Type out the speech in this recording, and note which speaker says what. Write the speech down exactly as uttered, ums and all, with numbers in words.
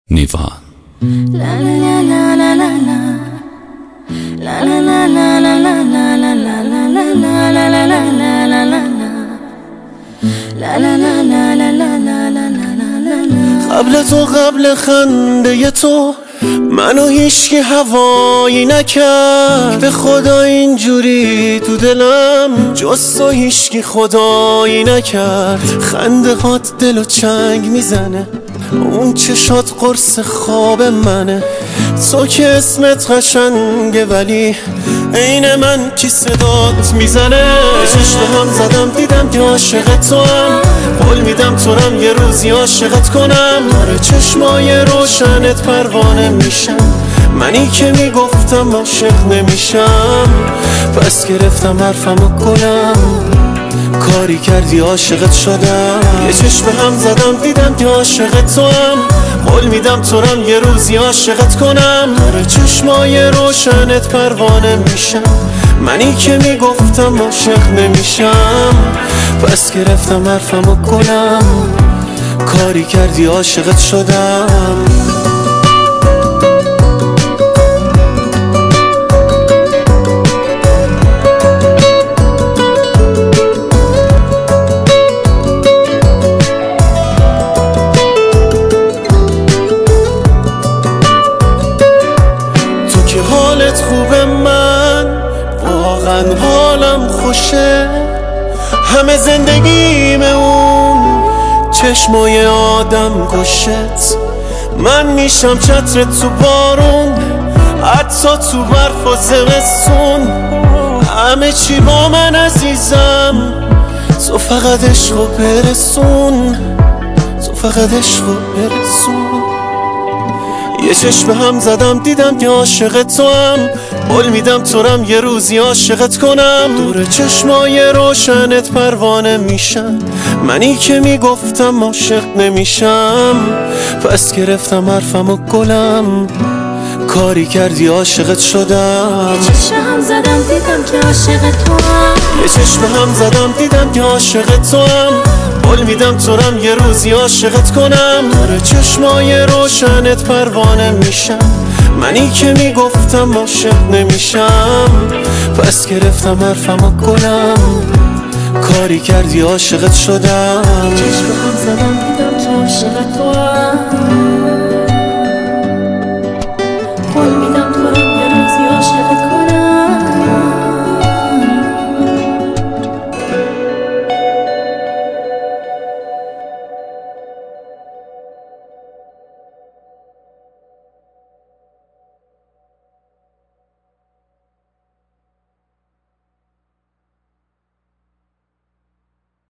Speaker 1: نیوا.
Speaker 2: قبل تو قبل خنده تو منو هیچکی هوایی نکرد، به خدا اینجوری تو دلم جز تو هیچکی خدایی نکرد. خنده هات دلو چنگ میزنه، اون چشات قرص خواب منه. تو که اسمت قشنگه ولی عین من کی صدات میزنه. چشم هم زدم دیدم که عاشق تو هم، قول میدم تو رم یه روزی عاشقت کنم. آره چشمای روشنت پروانه میشم، منی که میگفتم عاشق نمیشم. پس گرفتم حرفمو کنم، کاری کردی عاشقت شدم. یه چشم هم زدم دیدم که عاشق تو هم، قول میدم تو رم یه روزی عاشقت کنم. آره چشمای روشنت پروانه میشم، منی که میگفتم عاشق نمیشم. پس گرفتم حرفمو کنم، کاری کردی عاشقت شدم. حالت خوبه، من واقعا حالم خوشه. همه زندگیم اون چشمای آدم کشت. من میشم چترت تو بارون، حتی تو برف و زمستون. همه چی با من عزیزم، تو فقط عشقو برسون، تو فقط عشقو برسون. یه چشم هم زدم دیدم که عاشق تو هم، قول میدم تو رم یه روزی عاشقت کنم. دور چشمای روشنت پروانه میشم، منی که میگفتم عاشق نمیشم. پس گرفتم حرفمو گلم، کاری کردی عاشقت شدم.
Speaker 3: یه چشم هم زدم دیدم که عاشق تو هم،
Speaker 2: یه چشم هم زدم دیدم که عاشق تو هم، قول میدم تو رم یه روزی عاشقت کنم. آره چشمای روشنت پروانه میشم، منی که میگفتم عاشق نمیشم. پس گرفتم حرفمو کنم، کاری کردی عاشقت شدم.
Speaker 3: چشم هم زدم دیدم که عاشق تو هم.